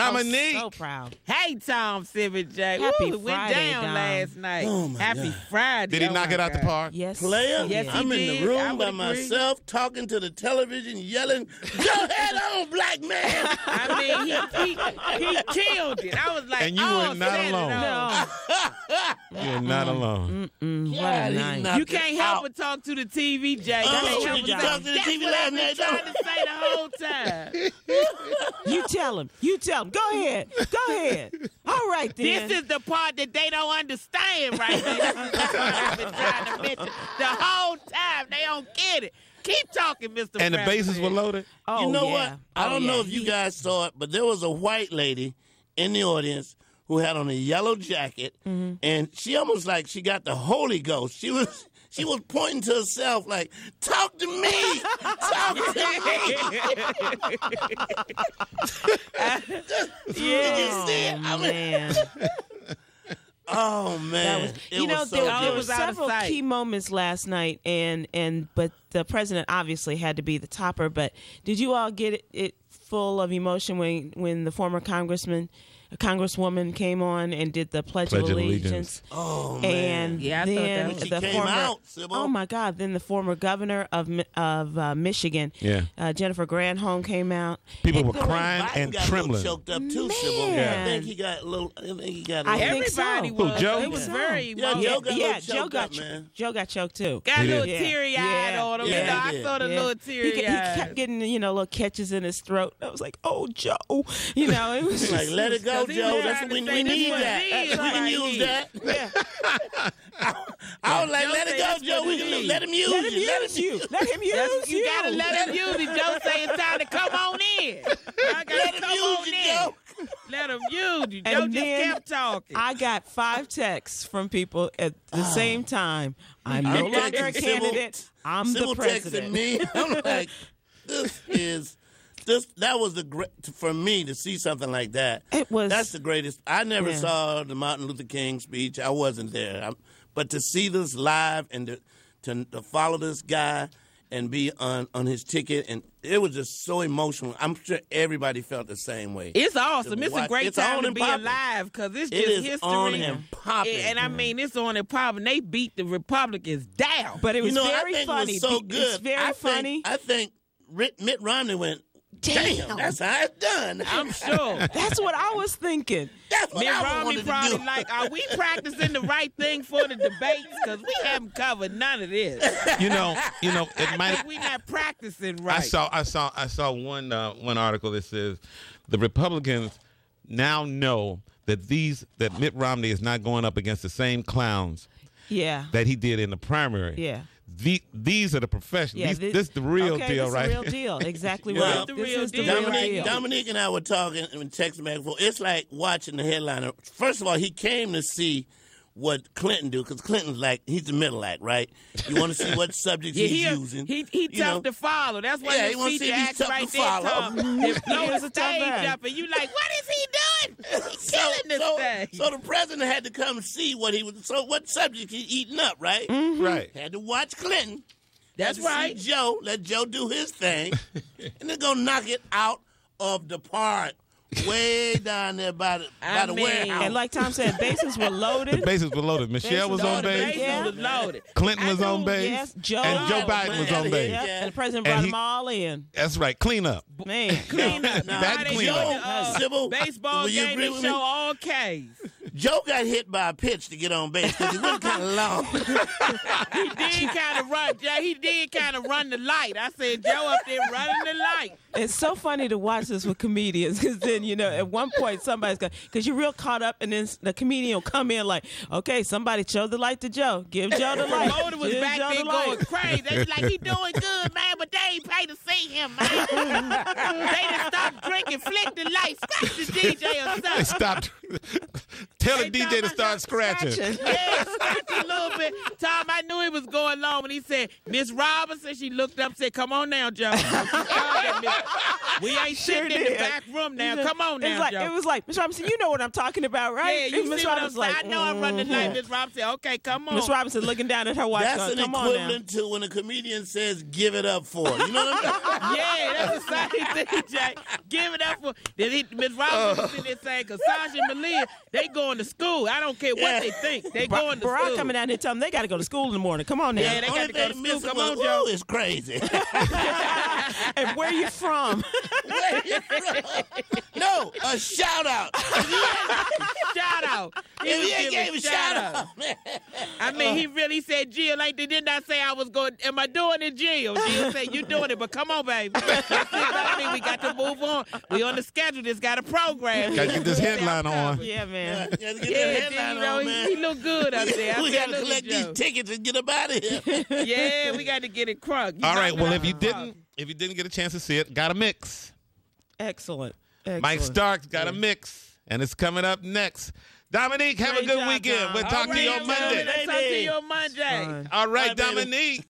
Dominique. So proud. Hey, Tom Civic J. Happy Woo, it went Friday, down Dom. last night. Oh, my Happy God. Friday. Did he Oh, knock my it out the God. park? Yes. Player, Yes, he I'm in did. the room I by would agree. myself, talking to the television, yelling, "Go ahead on, black man!" I mean, he killed it. I was like, And you oh, were not set it alone. off. No. You're not alone. What a God, he night. knocked You can't help out. but talk to the TV, Jay. You Oh, can't help did but you say, talk to the that's TV what last I've been night, trying though? to say the whole time. You tell him. You tell him. Go ahead. Go ahead. All right, then. This is the part that they don't understand right here. This is the part I've been trying to mention the whole time. They don't get it. Keep talking, Mr. And the bases were President. loaded? Oh, You know yeah. what? I don't know yeah. if you guys saw it, but there was a white lady in the audience who had on a yellow jacket, and she almost like she got the Holy Ghost. She was pointing to herself like, "Talk to me, talk to me." Did you see it? I mean, Man. oh man, You know, so there good. were was out of several sight. key moments last night, but the president obviously had to be the topper. But did you all get it full of emotion when the former congresswoman came on and did the Pledge of Allegiance? Oh man, And Yeah, I thought that then was- She the came former, out, Sybil. oh my God! Then the former governor of Michigan, Yeah. Jennifer Granholm, came out. People And were there crying Biden and got a trembling. little choked up too, Sybil. Man. I think he got a little. I think he got a I little. think so. Everybody Who, was. Joe? It was very Yeah, emotional. Joe got a Yeah, little Joe choked got up, man. Joe got choked too. Got a He little did. teary-eyed Yeah. on him. Yeah, You know, I he did. saw the Yeah. little He teary-eyed. kept getting, little catches in his throat. I was like, "Oh, Joe," it was Like, just, let it go, 'Cause he Joe. was That's trying what to we say this need what that. it is We can right use here. that. Yeah. I was like, Joe let say it go, that's Joe. what We it can is. let him use Let him you. use you. Let him use You gotta let him use it. Joe say it's time to come on in. I gotta Let him come on use you, in. Joe. Let him use you. Joe And just then kept talking. I got 5 texts from people at the same time. I'm no I'm longer a texting Sybil. candidate. I'm the Sybil president. texting me. I'm like, that was the great for me to see something like that. It was- That's the greatest. I never Yeah. saw the Martin Luther King speech. I wasn't there. But to see this live and to follow this guy and be on his ticket, and it was just so emotional. I'm sure everybody felt the same way. It's awesome. It's a Watch- great it's time on to and be popping. alive because it's It just is history. on and popping. And I mean, it's on and popping. They beat the Republicans down. But it was I very think funny. it was so It's good. very funny. I think Mitt Romney went, damn, that's how it's done. I'm sure. That's what I was thinking. That's what Mitt I Romney wanted probably to do. like, are we practicing the right thing for the debates? Because we haven't covered none of this. It I might. think we not practicing right. I saw one article that says the Republicans now know that Mitt Romney is not going up against the same clowns Yeah. that he did in the primary. Yeah. These are the professionals. Yeah, This is the real okay, deal, this right? Is the real deal. Exactly Well, right. the This real is the deal. real deal. Dominique and I were talking and texting back and forth. It's like watching the headliner. First of all, he came to see what Clinton do because Clinton's like, he's the middle act, right? You want to see what subjects Yeah, he's using. he you know. tough to follow. That's why Yeah, he his wants to see feature if he's acts tough right to there, follow. Tom. If blow He was the a tough stage guy. up, and you like, what is he doing? He's killing this thing. So the president had to come see what he was. So what subject he's eating up, right? Right. Had to watch Clinton. That's Had to see right. Joe, let Joe do his thing, and then go knock it out of the park, way down there by the mean, warehouse. And like Tom said, bases were loaded. Bases were loaded. Michelle was on The base. bases Yeah. was loaded. Clinton was on base. Yes, Joe. And Joe Biden was on base. Yep. Yeah. And the president And brought he- them all in. That's right. Clean up. Man. Clean up. Now, That Now they clean show up. the, Sybil, baseball will you game. agree They with show me? all K's. Joe got hit by a pitch to get on base because he went kind of long. He did kind of run. Yeah, he did kind of run the light. I said, Joe up there running the light. It's so funny to watch this with comedians because then, at one point somebody's going because you're real caught up and then the comedian will come in like, okay, somebody show the light to Joe. Give Joe the light. Promoter was Give back Joe there the light. going crazy. They was like, he doing good, man, but they ain't pay to see him, man. They done stopped drinking, flick the light, scratch the DJ or They something. stopped. Tell the Hey, DJ Tom, to I start heard scratching. Yeah, scratch a little bit. Tom, I knew he was going long when he said, Miss Robinson, she looked up and said, come on now, Joe. We ain't Sure sitting in the did. back room now. Come on now, Joe. It was like, Miss Robinson, you know what I'm talking about, right? Yeah, you Miss see what I'm Robinson saying? I know I'm running late. Miss Robinson, okay, come on. Miss Robinson looking down at her watch. That's going, an come on now. equivalent to when a comedian says, give it up for. You know what I'm saying? Yeah, that's the same thing, Jay. Give it up for Miss Robinson was sitting there saying, because Sasha and Malia, they going to school. I don't care what they think. They going to Barack school. coming down here telling them they got to go to school in the morning. Come on now. Yeah, they got to go to Only school. thing Come missing on, was, Joe. ooh, it's crazy. And where you from? Where you from? No, a shout out. Shout out. He was If he giving gave a shout out. I mean, he really said, Jill, like they did not say I was going, am I doing it, Jill? Jill said, you doing it, but come on, baby. That's it. I mean, we got to move on. We on the schedule. Just got a program. Gotta get this headline on. Yeah, man. Yeah, get Yeah, that then, headline you know, on, man. he look good up there. We got to Absolutely, collect these Joe. tickets and get up out of here. Yeah, we got to get it crunk. All right. Well, if you didn't get a chance to see it, got a mix. Excellent. Mike Starks got a mix, and it's coming up next. Dominique, have a Great good job, weekend. Dom. We'll talk to you on Monday. Let's talk to you on Monday. Fine. All right, Bye, baby. Dominique.